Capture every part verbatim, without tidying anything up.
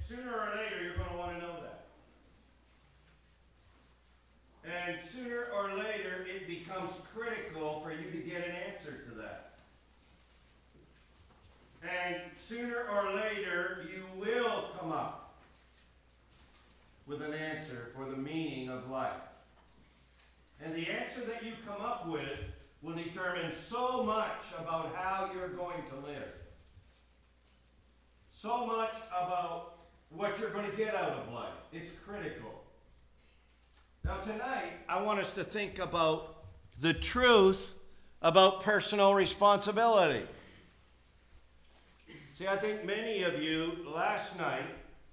sooner or later you're going to want to know that. And sooner or later it becomes critical for you to get an answer to that. And sooner or later you will come up with an answer for the meaning of life. And the answer that you come up with will determine so much about how you're going to live. So much about what you're going to get out of life. It's critical. Now tonight, I want us to think about the truth about personal responsibility. See, I think many of you last night,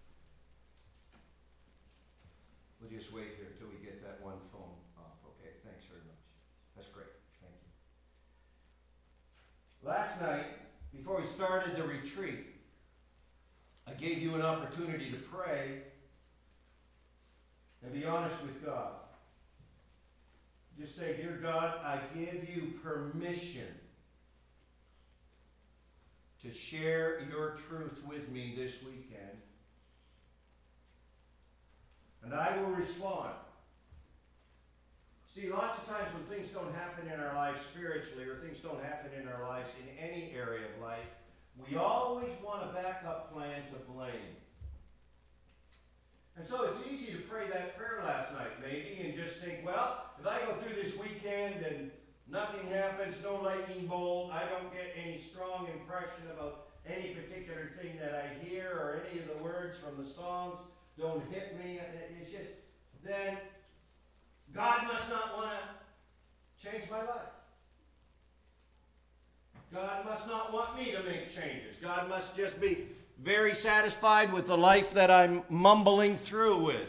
we'll just wait here until we get that one phone off. Okay, thanks very much. That's great. Thank you. Last night, before we started the retreat, I gave you an opportunity to pray and be honest with God. Just say, "Dear God, I give you permission to share your truth with me this weekend. And I will respond." See, lots of times when things don't happen in our lives spiritually, or things don't happen in our lives in any area of life, we always want a backup plan to blame. And so it's easy to pray that prayer last night, maybe, and just think, well, if I go through this weekend and nothing happens, no lightning bolt, I don't get any strong impression about any particular thing that I hear, or any of the words from the songs don't hit me, it's just, then God must not want to change my life. God must not want me to make changes. God must just be very satisfied with the life that I'm mumbling through with.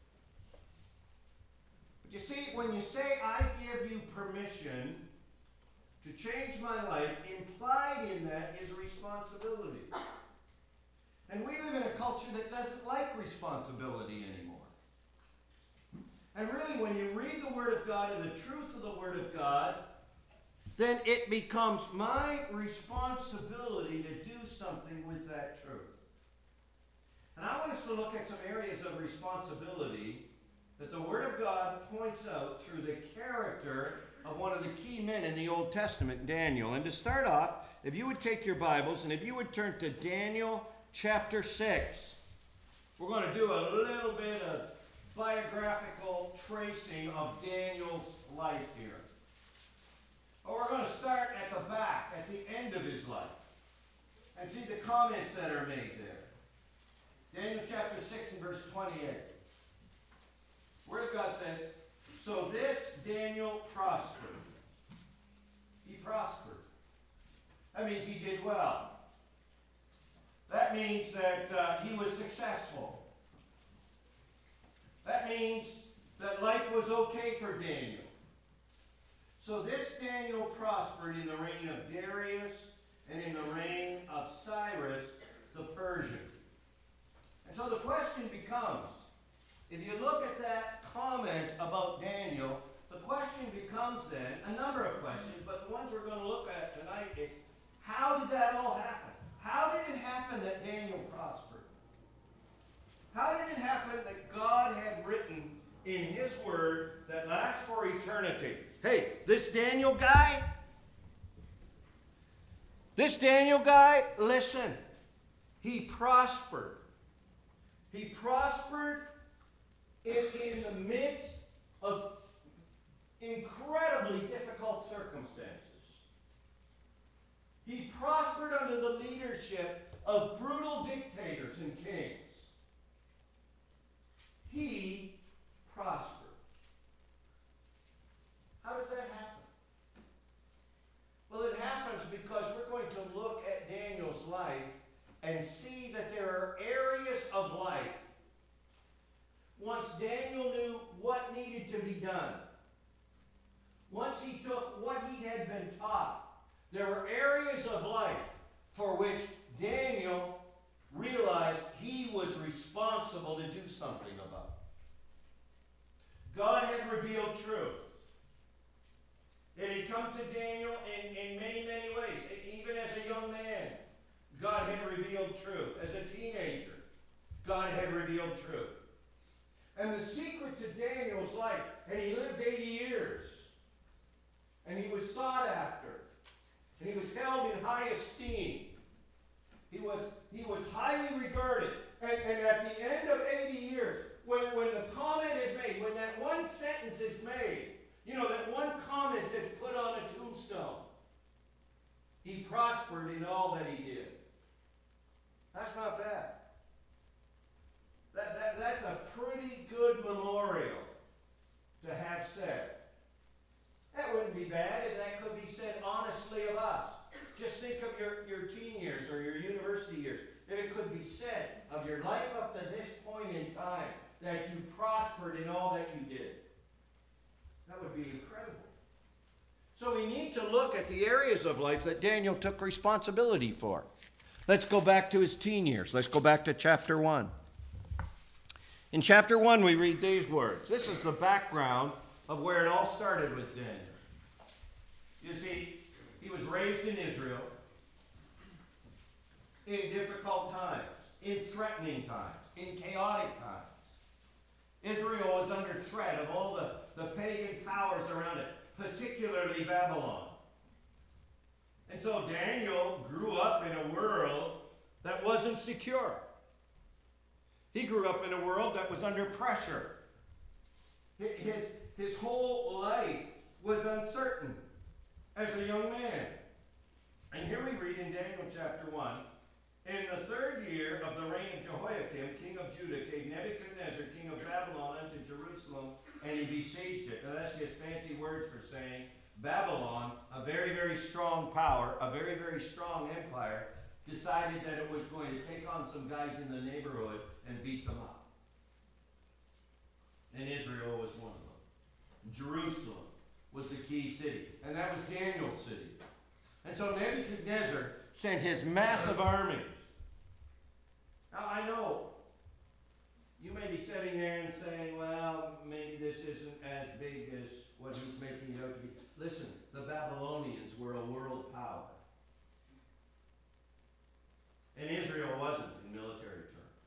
But you see, when you say, "I give you permission to change my life," implied in that is responsibility. And we live in a culture that doesn't like responsibility anymore. And really, when you read the Word of God and the truth of the Word of God, then it becomes my responsibility to do something with that truth. And I want us to look at some areas of responsibility that the Word of God points out through the character of one of the key men in the Old Testament, Daniel. And to start off, if you would take your Bibles and if you would turn to Daniel chapter six, we're going to do a little bit of biographical tracing of Daniel's life here. But we're going to start at the back, at the end of his life, and see the comments that are made there. Daniel chapter six and verse twenty-eight. The Word of God says, "So this Daniel prospered." He prospered. That means he did well. That means that uh, he was successful. That means that life was okay for Daniel. So this Daniel prospered in the reign of Darius and in the reign of Cyrus the Persian. And so the question becomes, if you look at that comment about Daniel, the question becomes then, a number of questions, but the ones we're going to look at tonight is, how did that all happen? How did it happen that Daniel prospered? How did it happen that God had written in His Word that lasts for eternity? Hey, this Daniel guy, this Daniel guy, listen, he prospered. He prospered in, in the midst of incredibly difficult circumstances. He prospered under the leadership of brutal dictators and kings. He prospered. How does that happen? Well, it happens because we're going to look at Daniel's life and see that there are areas of life, once Daniel knew what needed to be done, once he took what he had been taught, there were areas of life for which Daniel realized he was responsible to do something about. God had revealed truth. It had come to Daniel in, in many, many ways. Even as a young man, God had revealed truth. As a teenager, God revealed truth. And the secret to Daniel's life, and he lived eighty years, and he was sought after, and he was held in high esteem. He was, he was highly regarded. And, and at the end of eighty years, when, when the comment is made, when that one sentence is made, you know, that one comment is put on a tombstone, he prospered in all that he did. That's not bad. That, that, that's a pretty good memorial to have said. That wouldn't be bad if that could be said honestly of us. Just think of your, your teen years or your university years. If it could be said of your life up to this point in time that you prospered in all that you did. That would be incredible. So we need to look at the areas of life that Daniel took responsibility for. Let's go back to his teen years. Let's go back to chapter one. In chapter one, we read these words. This is the background of where it all started with Daniel. You see, he was raised in Israel in difficult times, in threatening times, in chaotic times. Israel was under threat of all the, the pagan powers around it, particularly Babylon. And so Daniel grew up in a world that wasn't secure. He grew up in a world that was under pressure. His, his whole life was uncertain as a young man. And here we read in Daniel chapter one, in the third year of the reign of Jehoiakim, king of Judah, came Nebuchadnezzar, king of Babylon, unto Jerusalem, and he besieged it. Now that's just fancy words for saying Babylon, a very, very strong power, a very, very strong empire, decided that it was going to take on some guys in the neighborhood and beat them up. And Israel was one of them. Jerusalem was the key city, and that was Daniel's city. And so Nebuchadnezzar sent his massive armies. Now I know you may be sitting there and saying, well, maybe this isn't as big as what he's making it out to be. Listen, the Babylonians were a world power. And Israel wasn't in military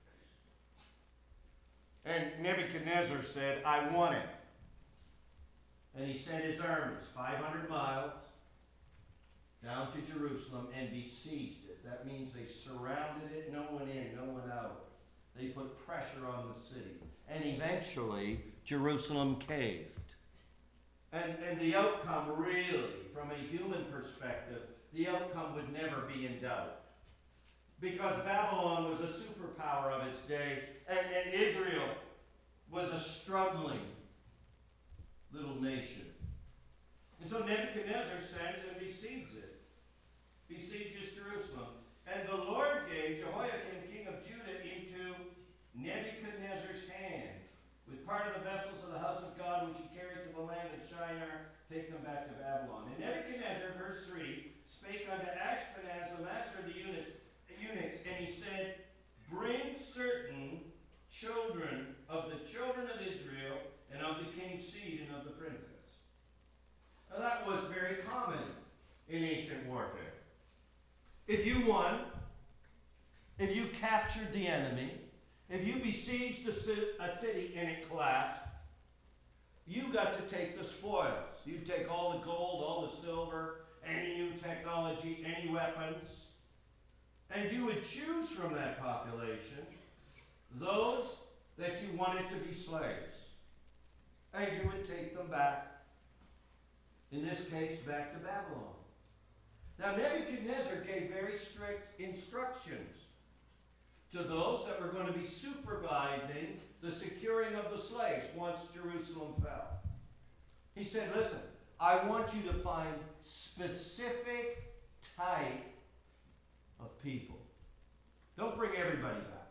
terms. And Nebuchadnezzar said, I want it. And he sent his armies five hundred miles down to Jerusalem and besieged it. That means they surrounded it, no one in, no one out. They put pressure on the city. And eventually, Jerusalem caved. And, and the outcome really, from a human perspective, the outcome would never be in doubt. Because Babylon was a superpower of its day, and, and Israel was a struggling little nation. And so Nebuchadnezzar sends and besieges it. Besieges Jerusalem. And the Lord gave Jehoiakim, king of Judah, into Nebuchadnezzar's hand, with part of the vessels of the house of God which he carried to the land of Shinar, take them back to Babylon. And Nebuchadnezzar, verse three, spake unto Ashpenaz, the master of the eunuchs, eunuchs, and he said, bring certain children of the children of Israel and of the king's seed and of the princess. Now that was very common in ancient warfare. If you won, if you captured the enemy, if you besieged a city and it collapsed, you got to take the spoils. You'd take all the gold, all the silver, any new technology, any weapons, and you would choose from that population those that you wanted to be slaves. And you would take them back, in this case, back to Babylon. Now Nebuchadnezzar gave very strict instructions to those that were going to be supervising the securing of the slaves once Jerusalem fell. He said, listen, I want you to find specific type of people. Don't bring everybody back.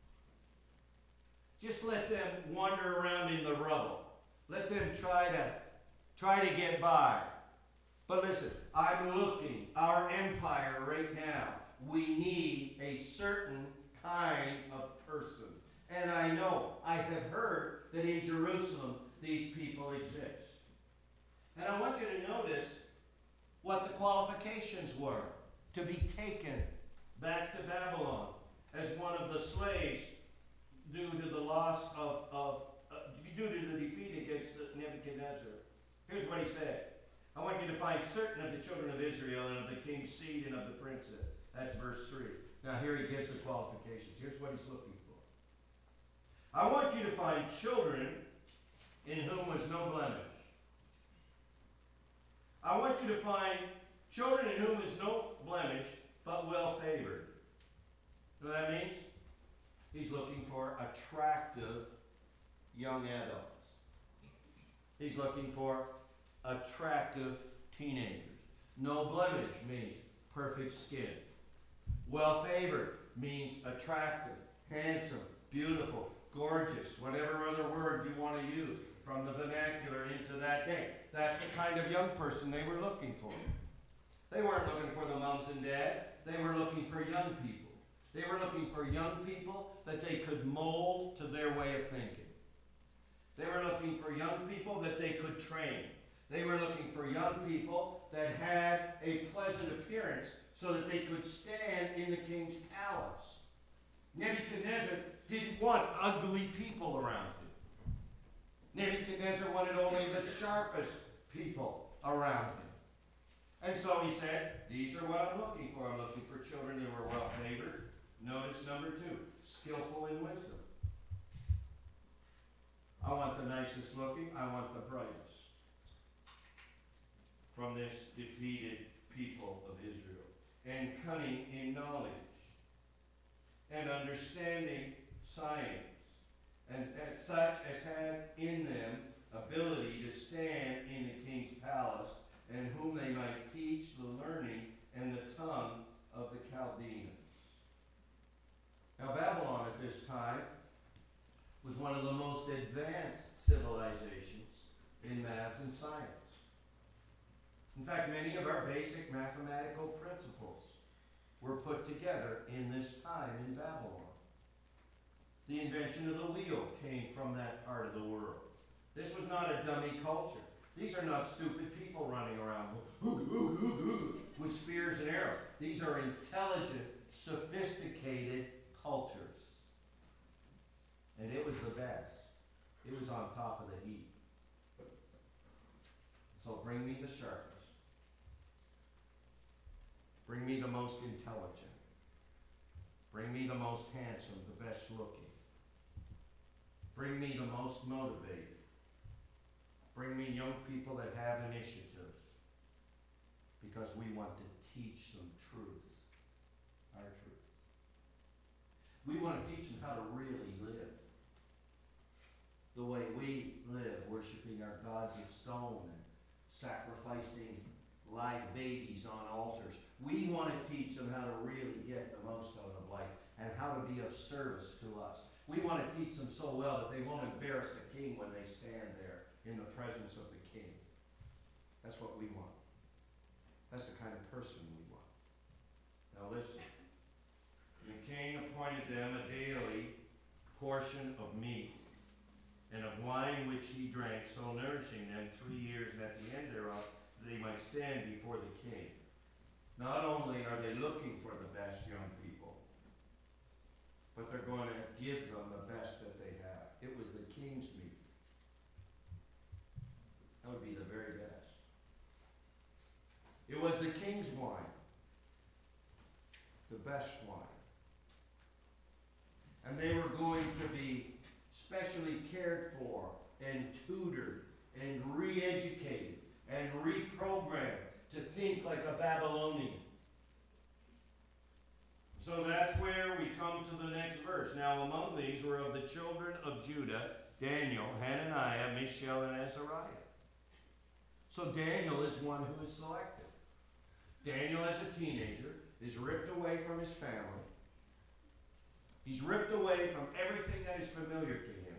Just let them wander around in the rubble. Let them try to try to get by. But listen, I'm looking, our empire right now, we need a certain kind of person. And I know, I have heard that in Jerusalem, these people exist. And I want you to notice what the qualifications were to be taken back to Babylon as one of the slaves due to loss of, of uh, due to the defeat against Nebuchadnezzar. Here's what he said. I want you to find certain of the children of Israel and of the king's seed and of the princess. That's verse three. Now here he gives the qualifications. Here's what he's looking for. I want you to find children in whom was no blemish. I want you to find children in whom is no blemish, but well favored. You know what that means? He's looking for attractive young adults. He's looking for attractive teenagers. No blemish means perfect skin. Well favored means attractive, handsome, beautiful, gorgeous, whatever other word you want to use from the vernacular into that day. That's the kind of young person they were looking for. They weren't looking for the moms and dads. They were looking for young people. They were looking for young people that they could mold to their way of thinking. They were looking for young people that they could train. They were looking for young people that had a pleasant appearance so that they could stand in the king's palace. Nebuchadnezzar didn't want ugly people around him. Nebuchadnezzar wanted only the sharpest people around him. And so he said, these are what I'm looking for. I'm looking for children who are well favored. Notice number two, skillful in wisdom. I want the nicest looking. I want the brightest from this defeated people of Israel. And cunning in knowledge. And understanding science. And as such as had in them ability to stand in the king's palace, and whom they might teach the learning and the tongue of the Chaldeans. Now Babylon at this time was one of the most advanced civilizations in math and science. In fact, many of our basic mathematical principles were put together in this time in Babylon. The invention of the wheel came from that part of the world. This was not a dummy culture. These are not stupid people running around with spears and arrows. These are intelligent, sophisticated cultures. And it was the best. It was on top of the heap. So bring me the sharpest. Bring me the most intelligent. Bring me the most handsome, the best looking. Bring me the most motivated. Bring me young people that have initiative, because we want to teach them truth, our truth. We want to teach them how to really live. The way we live, worshiping our gods of stone and sacrificing live babies on altars. We want to teach them how to really get the most out of life and how to be of service to us. We want to teach them so well that they won't embarrass the king when they stand there in the presence of the king. That's what we want. That's the kind of person we want. Now listen. The king appointed them a daily portion of meat and of wine which he drank, so nourishing them three years, and at the end thereof they might stand before the king. Not only are they looking for the best young people, but they're going to give them the best that they have. It was the king's meat. That would be the very best. It was the king's wine. The best wine. And they were going to be specially cared for and tutored and re-educated and reprogrammed to think like a Babylonian. So that's where we come to the next verse. Now among these were of the children of Judah, Daniel, Hananiah, Mishael, and Azariah. So Daniel is one who is selected. Daniel as a teenager is ripped away from his family. He's ripped away from everything that is familiar to him.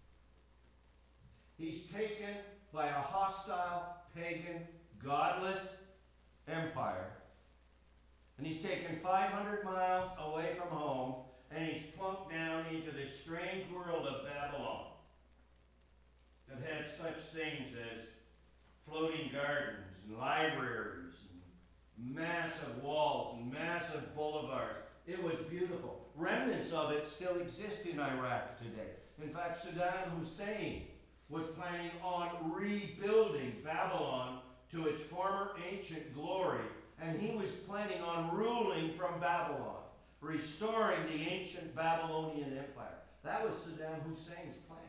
He's taken by a hostile, pagan, godless empire. And he's taken five hundred miles away from home, and he's plunked down into this strange world of Babylon that had such things as floating gardens and libraries and massive walls and massive boulevards. It was beautiful. remnants of it still exist in Iraq today. In fact, Saddam Hussein was planning on rebuilding Babylon to its former ancient glory, and he was planning on ruling from Babylon, restoring the ancient Babylonian Empire. That was Saddam Hussein's plan.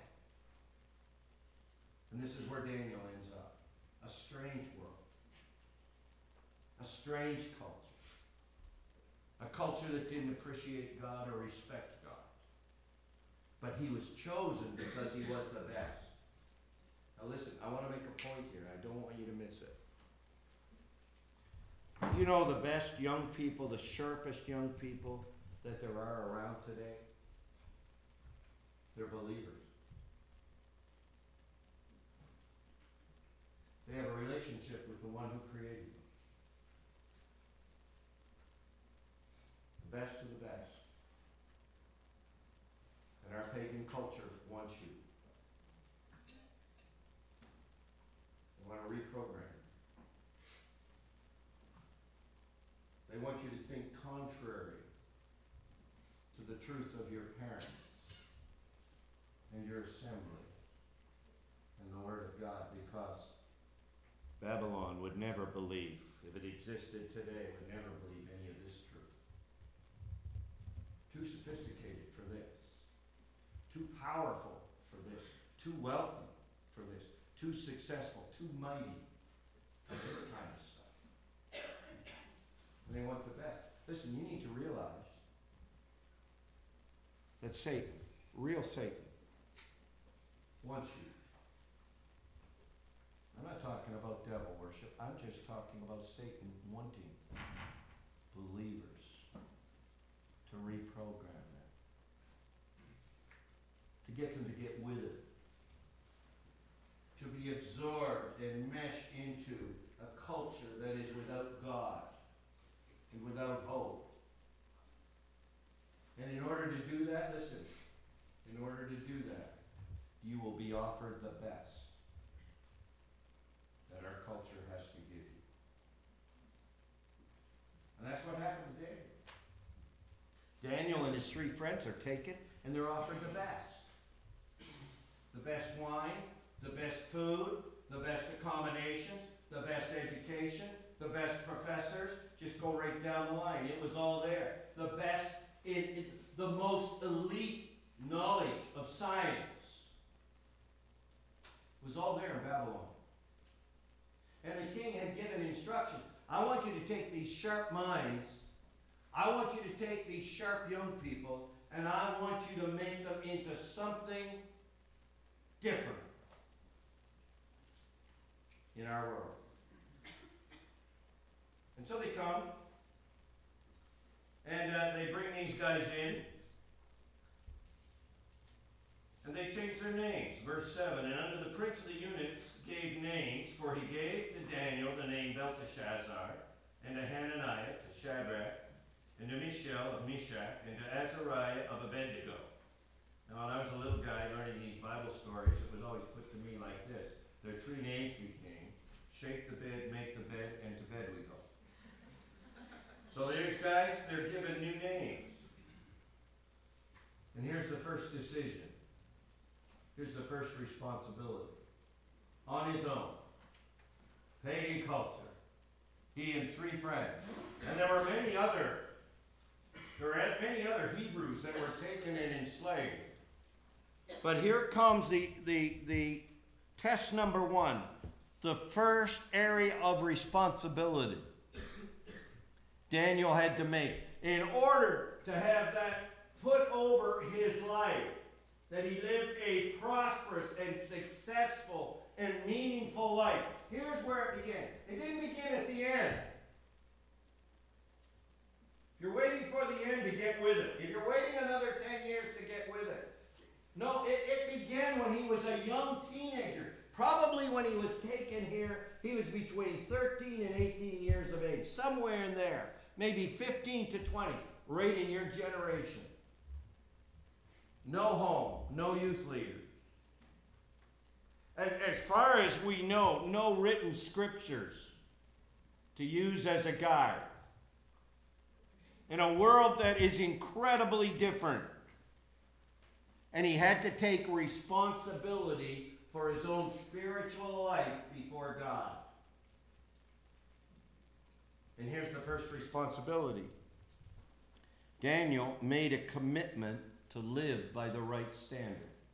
And this is where Daniel ends up. A strange world. A strange culture. A culture that didn't appreciate God or respect God. But he was chosen because he was the best. Now listen, I want to make a point here. I don't want you to miss it. You know the best young people, the sharpest young people that there are around today? They're believers. They have a relationship with the one who created them. The best of the best. And our pagan culture wants you. They want to reprogram you. They want you to think contrary to the truth of your parents and your assembly and the Word of God, because Babylon would never believe, if it existed today, would never believe any of this truth. Too sophisticated for this. Too powerful for this. Too wealthy for this. Too successful. Too mighty for this kind of stuff. And they want the best. Listen, you need to realize that Satan, real Satan, wants you. I'm not talking about devil worship. I'm just talking about Satan wanting believers to reprogram them. To get them to get with it. To be absorbed and mesh into a culture that is without God and without hope. And in order to do that, listen, in order to do that, you will be offered the best that our culture has to give you. And that's what happened to Daniel. Daniel and his three friends are taken, and they're offered the best. The best wine, the best food, the best accommodations, the best education, the best professors. Just go right down the line. It was all there. The best, it, it, the most elite knowledge of science was all there in Babylon. And the king had given instructions. I want you to take these sharp minds, I want you to take these sharp young people, and I want you to make them into something different in our world. And so they come, and uh, they bring these guys in, and they change their names. Verse seven, and under the prince of the eunuchs gave names, for he gave to Daniel the name Belteshazzar, and to Hananiah, to Shadrach, and to Mishael of Meshach, and to Azariah of Abednego. Now, when I was a little guy learning these Bible stories, it was always put to me like this. There are three names we came: shake the bed, make the bed, and to bed we go. So these guys, they're given new names. And here's the first decision. Here's the first responsibility. On his own, pagan culture, he and three friends. And there were many other, there were many other Hebrews that were taken and enslaved. But here comes the, the, the test number one, the first area of responsibility Daniel had to make in order to have that put over his life, that he lived a prosperous and successful and meaningful life. Here's where it began. It didn't begin at the end. You're waiting for the end to get with it. If you're waiting another ten years to get with it. No, it, it began when he was a young teenager. Probably when he was taken here, he was between thirteen and eighteen years of age. Somewhere in there. Maybe fifteen to twenty. Right in your generation. No home. No youth leader. As, as far as we know, no written scriptures to use as a guide. in a world that is incredibly different. And he had to take responsibility for his own spiritual life before God. And here's the first responsibility. Daniel made a commitment to live by the right standard.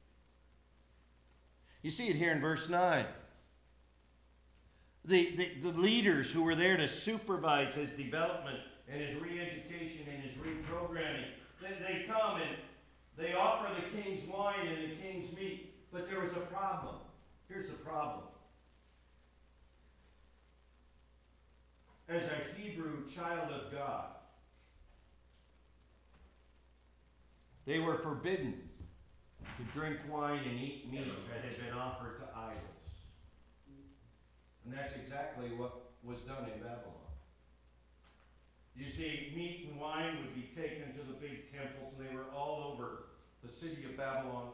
You see it here in verse nine. The, the, the leaders who were there to supervise his development and his re-education and his reprogramming, they, they come and they offer the king's wine and the king's meat. But there was a problem. Here's the problem. As a Hebrew child of God, they were forbidden to drink wine and eat meat that had been offered to idols. And that's exactly what was done in Babylon. You see, meat and wine would be taken to the big temples, and they were all over the city of Babylon.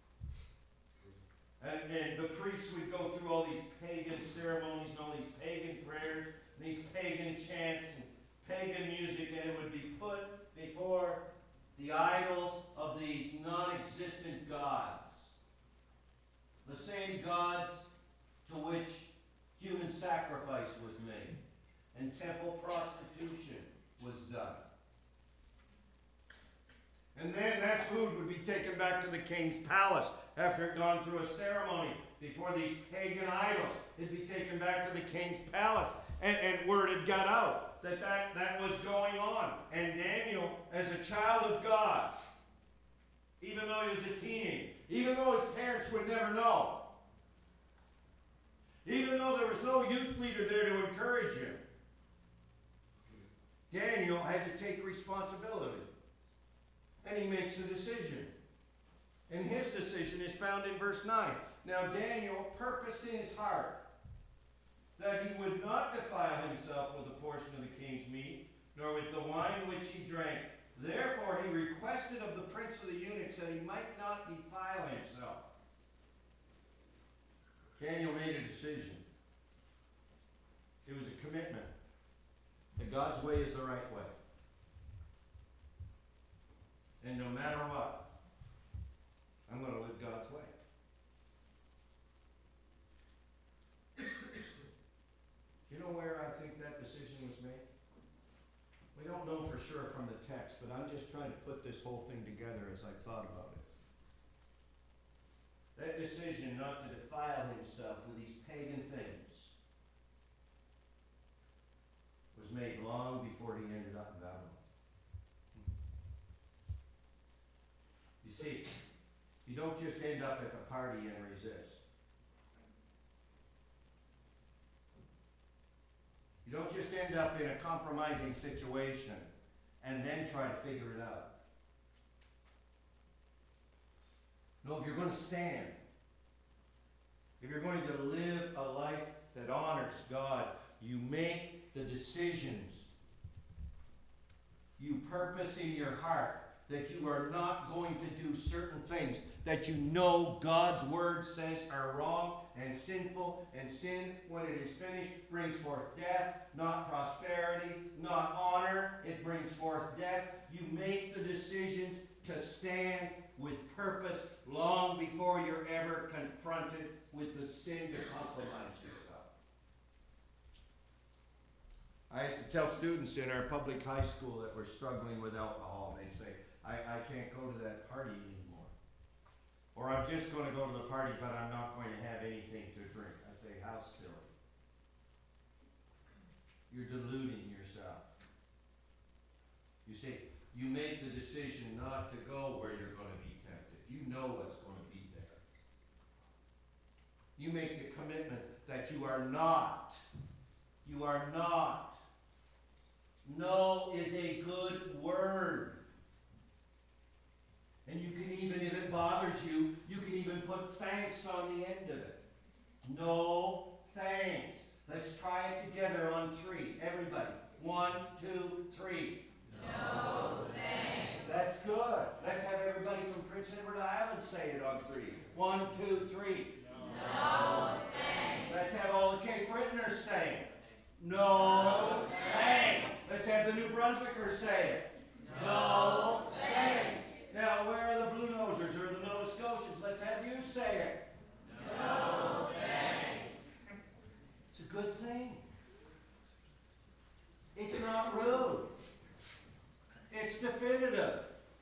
And, and the priests would go through all these pagan ceremonies and all these pagan prayers, and these pagan chants and pagan music, and it would be put before the idols of these non-existent gods. The same gods to which human sacrifice was made and temple prostitution was done. And then that food would be taken back to the king's palace after it had gone through a ceremony before these pagan idols. It'd be taken back to the king's palace. And, and word had got out that, that that was going on. And Daniel, as a child of God, even though he was a teenager, even though his parents would never know, even though there was no youth leader there to encourage him, Daniel had to take responsibility. And he makes a decision. And his decision is found in verse nine. Now Daniel purposed in his heart that he would not defile himself with a portion of the king's meat, nor with the wine which he drank. Therefore he requested of the prince of the eunuchs that he might not defile himself. Daniel made a decision. It was a commitment that God's way is the right way. And no matter what, I'm going to live God's way. You know where I think that decision was made? We don't know for sure from the text, but I'm just trying to put this whole thing together as I thought about it. That decision not to defile himself with these pagan things was made long before he ended up in Babylon. You see, you don't just end up at the party and resist. You don't just end up in a compromising situation and then try to figure it out. No, if you're going to stand, if you're going to live a life that honors God, you make the decisions. You purpose in your heart that you are not going to do certain things that you know God's word says are wrong and sinful, and sin, when it is finished, brings forth death, not prosperity, not honor. It brings forth death. You make the decisions to stand with purpose long before you're ever confronted with the sin to compromise yourself. I used to tell students in our public high school that were struggling with alcohol, and they'd say, I, I can't go to that party anymore. Or I'm just going to go to the party, but I'm not going to have anything to drink. I'd say, how silly. You're deluding yourself. You see, you make the decision not to go where you're going to be tempted. You know what's going to be there. You make the commitment that you are not. You are not. No is a good word. And you can even, if it bothers you, you can even put thanks on the end of it. No thanks. Let's try it together on three. Everybody. One, two, three. No thanks. That's good. Let's have everybody from Prince Edward Island say it on three. One, two, three. No thanks. Let's have all the Cape Brittoners say it. No thanks. Let's have the New Brunswickers say it. No thanks. Now, where are the Blue Nosers or the Nova Scotians? Let's have you say it. No thanks. It's a good thing. It's not rude. It's definitive.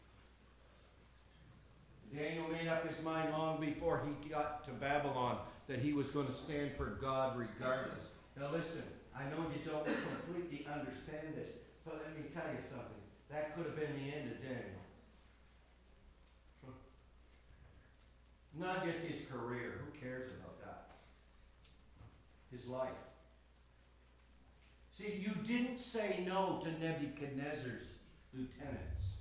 Daniel made up his mind long before he got to Babylon that he was going to stand for God regardless. Now listen, I know you don't completely understand this, but let me tell you something. That could have been the end of Daniel. Not just his career. Who cares about that? His life. See, you didn't say no to Nebuchadnezzar's lieutenants.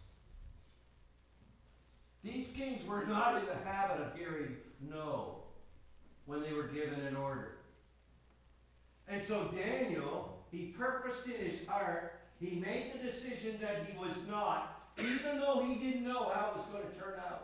These kings were not in the habit of hearing no when they were given an order. And so Daniel, he purposed in his heart, he made the decision that he was not, even though he didn't know how it was going to turn out.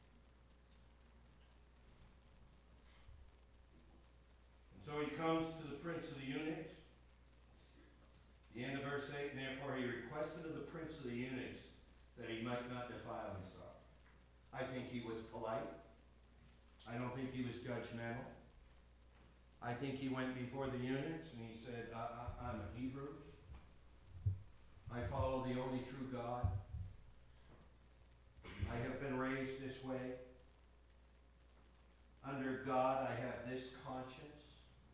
And so he comes to the prince of the eunuchs. The end of verse eight, and therefore he requested of the prince of the eunuchs that he might not defile himself. I think he was polite. I don't think he was judgmental. I think he went before the eunuchs and he said, I, I, I'm a Hebrew. I follow the only true God. I have been raised this way. Under God, I have this conscience.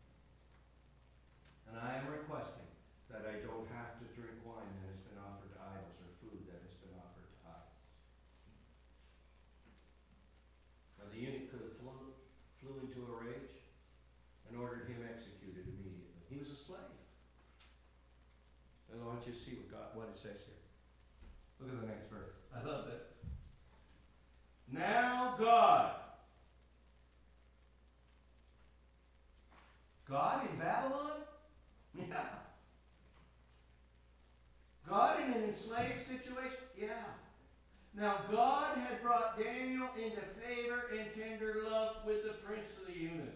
And I am requesting that I don't have to drink wine that has been offered to idols or food that has been offered to idols. Now the eunuch could have flew, flew into a rage and ordered him executed immediately. He was a slave. And I want you to see what God, what it says here. Look at the next verse. I love it. Now God. God in Babylon? Yeah. God in an enslaved situation? Yeah. Now God had brought Daniel into favor and tender love with the prince of the eunuchs.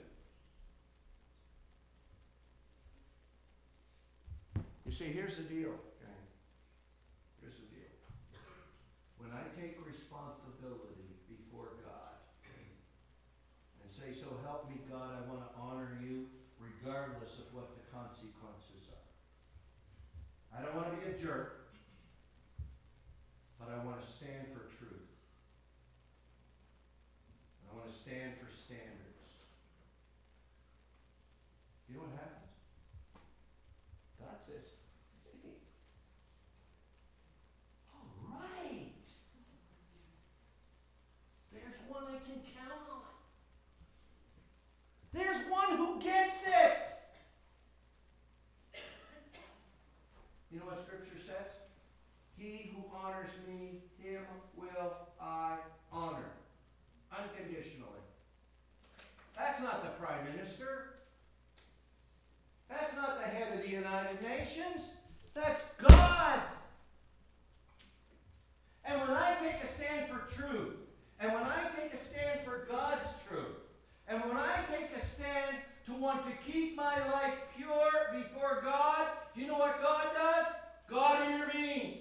You see, here's the deal, gang. Here's the deal. When I take responsibility before God and say, so help me God, I want to honor you regardless of what the consequences are. I don't want to be a jerk, but I want to stand for truth. I want to stand for standards. You know what happens? God says, all right. There's one I can count on. There's one who gets it. You know what Scripture says? He who honors me, him will I honor. Unconditionally. That's not the Prime Minister. That's not the head of the United Nations. That's God. And when I take a stand for truth, and when I take a stand for God's truth, and when I take a stand to want to keep my life pure before God, do you know what God does? God intervenes.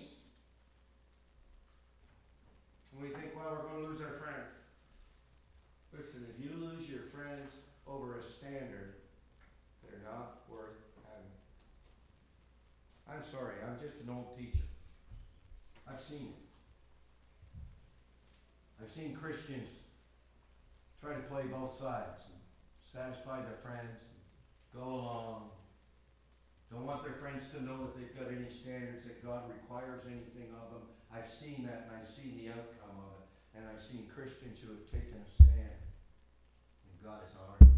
And we think, well, we're going to lose our friends. Listen, if you lose your friends over a standard, they're not worth having. I'm sorry, I'm just an old teacher. I've seen it. I've seen Christians try to play both sides and satisfy their friends and go along. Don't want their friends to know that they've got any standards, that God requires anything of them. I've seen that, and I've seen the outcome of it. And I've seen Christians who have taken a stand, and God has honored them.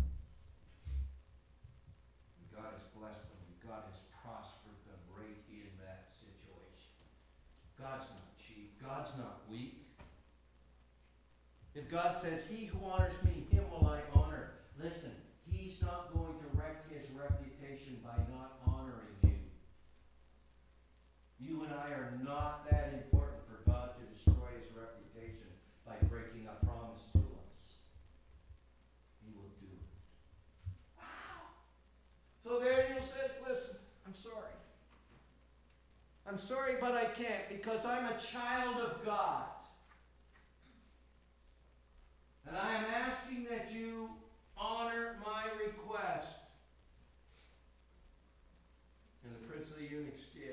And God has blessed them, and God has prospered them right in that situation. God's not cheap. God's not weak. If God says, he who honors me, him will I honor. Listen, he's not going to wreck his reputation by not honoring you. You and I are not that important for God to destroy his reputation by breaking a promise to us. He will do it. Wow! So Daniel says, listen, I'm sorry. I'm I'm sorry, but I can't because I'm a child of God. And I am asking that you honor my request. And the prince of the eunuchs did.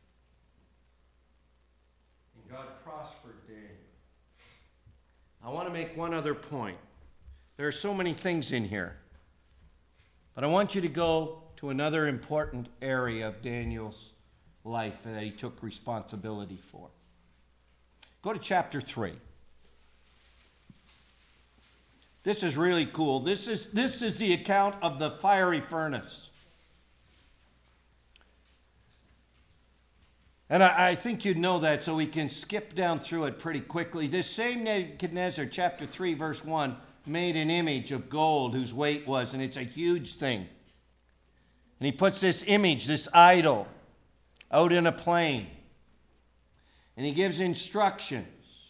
And God prospered Daniel. I want to make one other point. There are so many things in here. But I want you to go to another important area of Daniel's life that he took responsibility for. Go to chapter three. This is really cool. This is, this is the account of the fiery furnace. And I, I think you know that, so we can skip down through it pretty quickly. This same Nebuchadnezzar, chapter three, verse one, made an image of gold whose weight was, and it's a huge thing. And he puts this image, this idol, out in a plain. And he gives instructions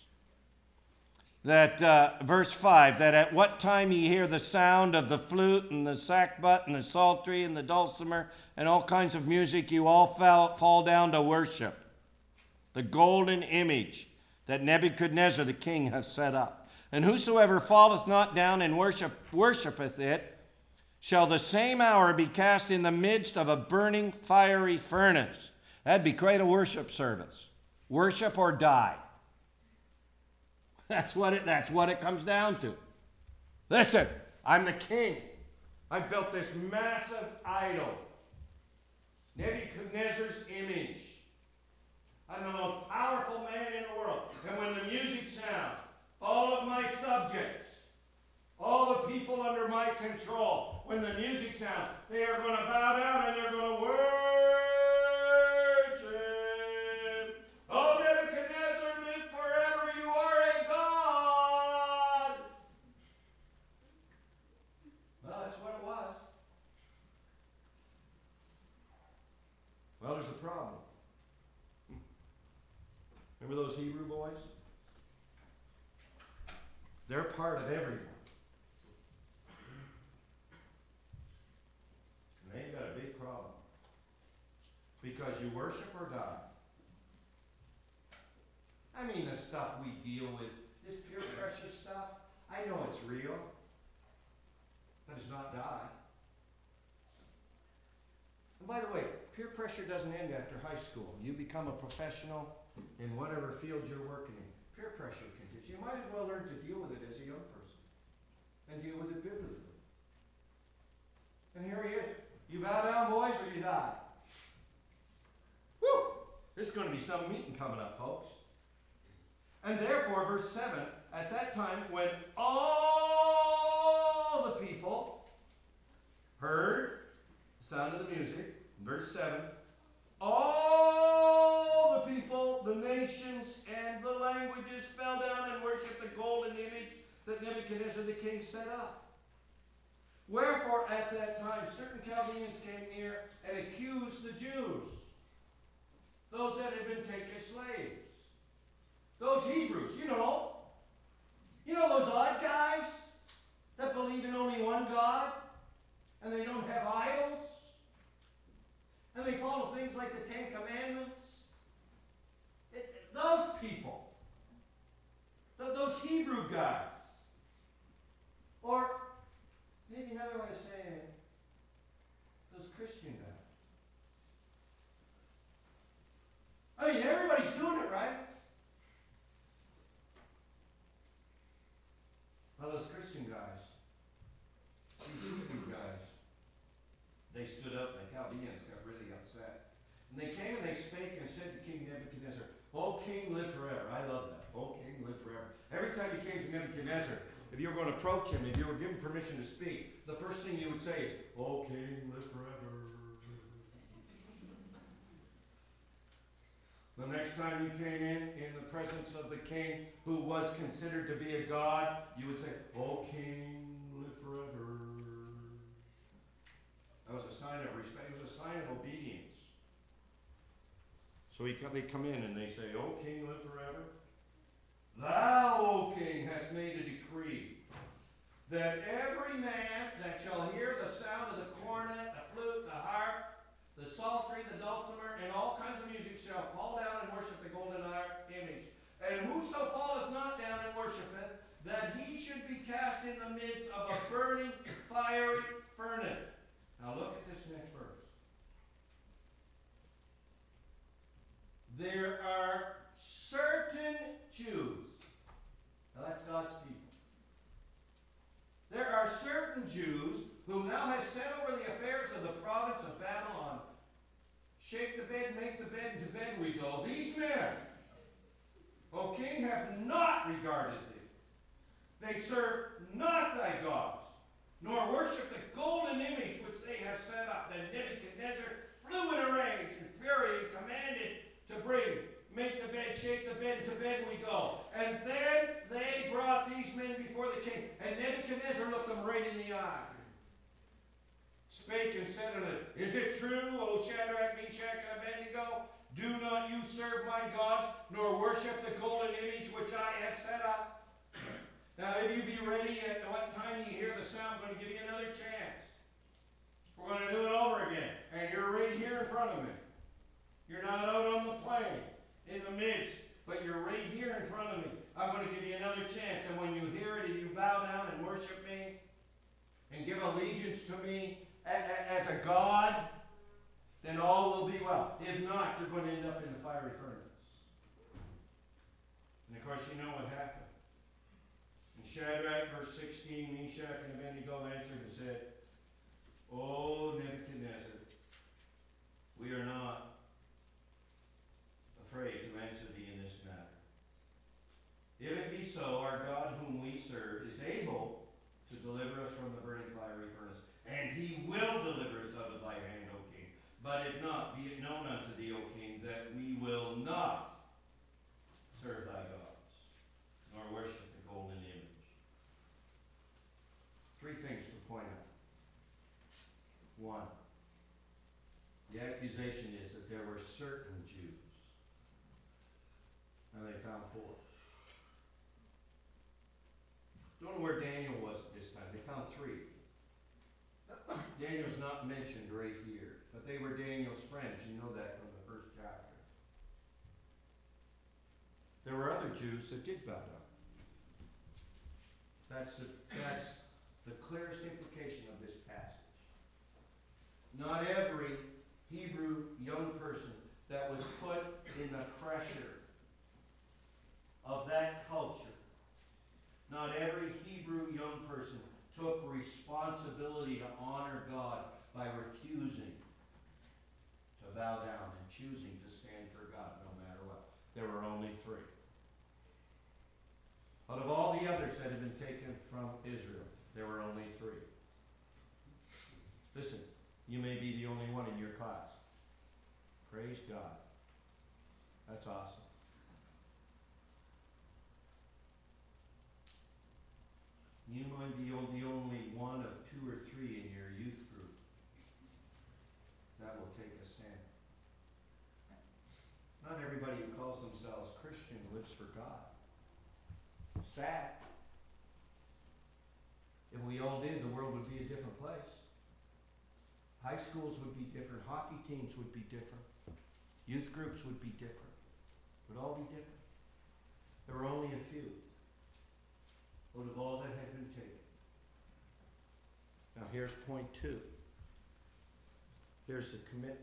that, uh, verse five, that at what time ye hear the sound of the flute and the sackbut and the psaltery and the dulcimer and all kinds of music, you all fall, fall down to worship the golden image that Nebuchadnezzar the king hath set up. And whosoever falleth not down and worship, worshipeth it, shall the same hour be cast in the midst of a burning fiery furnace. That'd be quite a worship service. Worship or die. That's what it, that's what it comes down to. Listen, I'm the king. I built this massive idol. Nebuchadnezzar's image. I'm the most powerful man in the world. And when the music sounds, all of my subjects, all the people under my control, when the music sounds, they are going to bow down and they're going to worship. Oh, Nebuchadnezzar, live forever. You are a god. Well, that's what it was. Well, there's a problem. Remember those Hebrew boys? They're part of everyone. And they've got a big problem. Because you worship or die. I mean, the stuff we deal with, this peer pressure stuff, I know it's real, but it's not die. And by the way, peer pressure doesn't end after high school. You become a professional in whatever field you're working in. Peer pressure continues. You might as well learn to deal with it as a young person and deal with it biblically. And here he is. You bow down, boys, or you die. Whew! There's going to be some meeting coming up, folks. And therefore, verse seven, at that time when all the people heard the sound of the music, verse seven, all the people, the nations, and the languages fell down and worshipped the golden image that Nebuchadnezzar the king set up. Wherefore at that time certain Chaldeans came near and accused the Jews, those that had been taken slaves. Those Hebrews, you know. You know those odd guys that believe in only one God and they don't have idols? And they follow things like the Ten Commandments? It, those people. Th- those Hebrew guys. Or maybe another way of saying it, those Christian guys. I mean, everybody's doing it, right? Well, those Christian guys, these Hebrew guys, they stood up and the Chaldeans got really upset. And they came and they spake and said to King Nebuchadnezzar, O king, live forever. I love that. O king, live forever. Every time you came to Nebuchadnezzar, if you were going to approach him, if you were given permission to speak, the first thing you would say is, O king, live forever. The next time you came in, in the presence of the king, who was considered to be a god, you would say, O king, live forever. That was a sign of respect. It was a sign of obedience. So he, they come in and they say, O king, live forever. Thou, O king, hast made a decree that every man that shall hear the sound of the cornet, the flute, the harp, the psaltery, the dulcimer, and all kinds of music shall fall And whoso falleth not down and worshipeth, that he should be cast in the midst of a burning fiery furnace. Now look at this next verse. There are certain Jews. Now that's God's people. There are certain Jews whom thou hast set over the affairs of the province of Babylon. Shake the bed, make the bed, and to bed we go. These men, O king, have not regarded thee. They serve not thy gods, nor worship the golden image which they have set up. Then Nebuchadnezzar flew in a rage and fury and commanded to bring, make the bed, shake the bed, and to bed we go. And then they brought these men before the king, and Nebuchadnezzar looked them right in the eye. Spake and said unto them, Is it true, O Shadrach, Meshach, and Abednego? Do not you serve my gods, nor worship the golden image which I have set up? Now, if you be ready at what time you hear the sound, I'm going to give you another chance. We're going to do it over again. And you're right here in front of me. You're not out on the plain, in the midst, but you're right here in front of me. I'm going to give you another chance. And when you hear it, if you bow down and worship me, and give allegiance to me as a God, then all will be well. If not, you're going to end up in the fiery furnace. And of course, you know what happened. And Shadrach, verse sixteen, Meshach and Abednego answered and said, O Nebuchadnezzar, we are not afraid to answer thee in this matter. If it be so, our God whom we serve is able to deliver us from the burning fiery furnace, and he will deliver us out of thy hand, O king. But if not, be it known unto thee, O king, that we will not serve thy gods, nor worship the golden image. Three things to point out. One, the accusation is that there were certain Jews, and they found four. Don't know where Daniel was at this time. They found three. Daniel's not mentioned right here, but they were Daniel's friends. You know that from the first chapter. There were other Jews that did bow down. That's the, that's the clearest implication of this passage. Not every Hebrew young person that was put in the pressure of that culture, not every Hebrew young person took responsibility to honor God by refusing to bow down and choosing to stand for God no matter what. There were only three. Out of all the others that had been taken from Israel, there were only three. Listen, you may be the only one in your class. Praise God. That's awesome. You might be the only one of two or three in your youth group that will take a stand. Not everybody who calls themselves Christian lives for God. Sad. If we all did, the world would be a different place. High schools would be different. Hockey teams would be different. Youth groups would be different. Would all be different. There were only a few out of all that had been taken. Now here's point two. Here's the commitment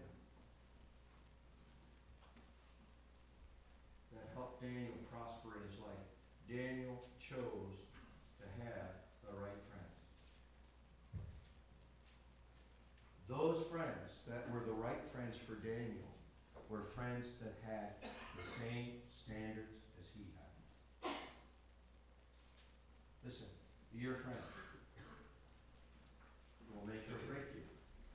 that helped Daniel prosper in his life. Daniel chose to have the right friends. Those friends that were the right friends for Daniel were friends that had the same standards as he had. Listen, your friend will make or break you.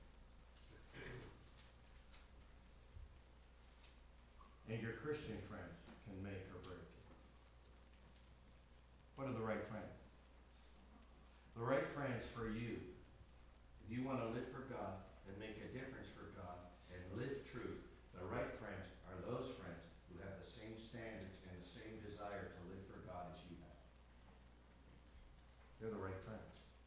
And your Christian friends can make or break you. What are the right friends? The right friends for you, if you want to live for God and make a difference for God and live truth, the right friends are those friends who have the same standards and the same desire to live for God as you have. They're the right friends.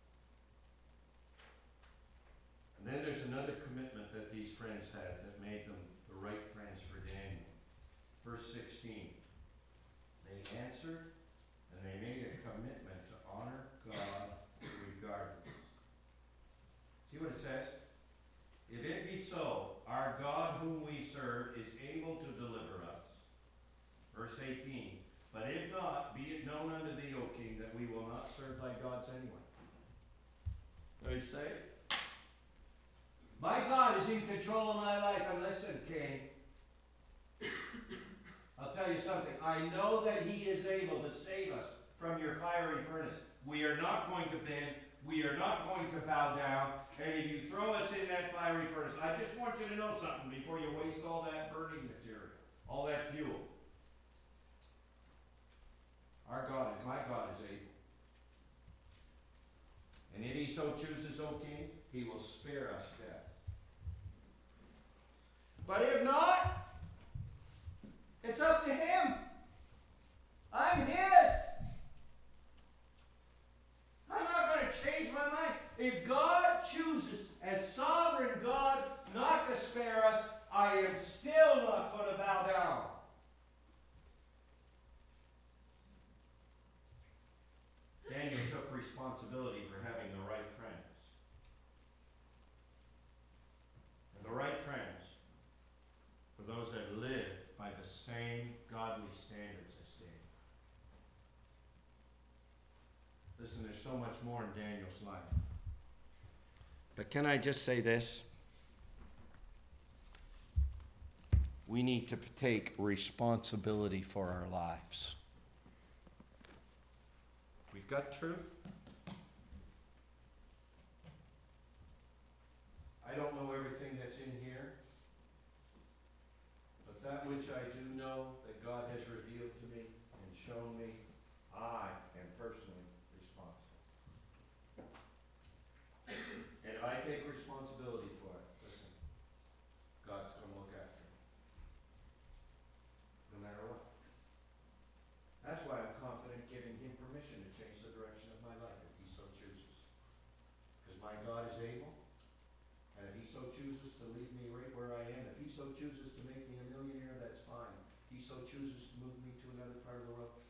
And then there's another commitment that these friends had that made them the right friends for Daniel. Verse sixteen. They answered, and they made a commitment to honor God regardless. See what it says? If it be so, our God whom we serve is able to deliver us. Verse eighteen, but if not, be it known unto thee, O king, that we will not serve thy gods anyway. They say, my God is in control of my life, and listen, king, I'll tell you something. I know that he is able to save us from your fiery furnace. We are not going to bend. We are not going to bow down. And if you throw us in that fiery furnace, I just want you to know something before you waste all that burning material, all that fuel. Our God, my God is able. And if he so chooses, O king, he will spare us death. But if not, it's up to him. I'm his. I'm not going to change my mind. If God chooses, as sovereign God, not to spare us, I am still not going to bow down. Daniel took responsibility for having the right friends. And the right friends were those that live by the same godly standards as Daniel. Listen, there's so much more in Daniel's life. But can I just say this? We need to take responsibility for our lives. We've got truth. I don't know everything that's in here, but that which I do know that God has revealed to me and shown me, I am personally responsible. And if I take responsibility for it, listen, God's going to look after me. No matter what. That's why I'm confident giving him permission to change the direction of my life if he so chooses. Because my God is able, and if he so chooses to leave me right where I am, if he so chooses to make me a millionaire, that's fine. If he so chooses to move me to another part of the world,